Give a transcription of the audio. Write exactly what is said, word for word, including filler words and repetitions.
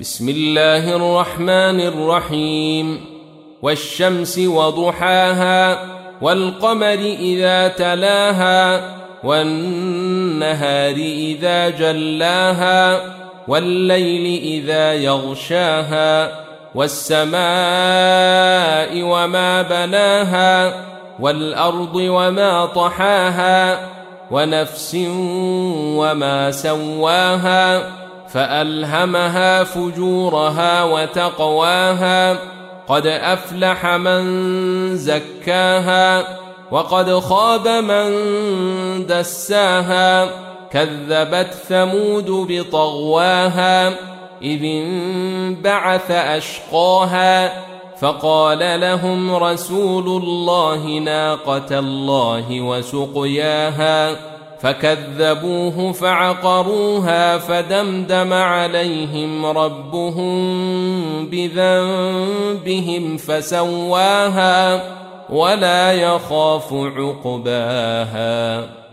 بسم الله الرحمن الرحيم والشمس وضحاها والقمر إذا تلاها والنهار إذا جلاها والليل إذا يغشاها والسماء وما بناها والأرض وما طحاها ونفس وما سواها فألهمها فجورها وتقواها قد أفلح من زكاها وقد خاب من دساها كذبت ثمود بطغواها إذ انبعث أشقاها فقال لهم رسول الله ناقة الله وسقياها فكذبوه فعقروها فدمدم عليهم ربهم بذنبهم فسواها ولا يخاف عقباها.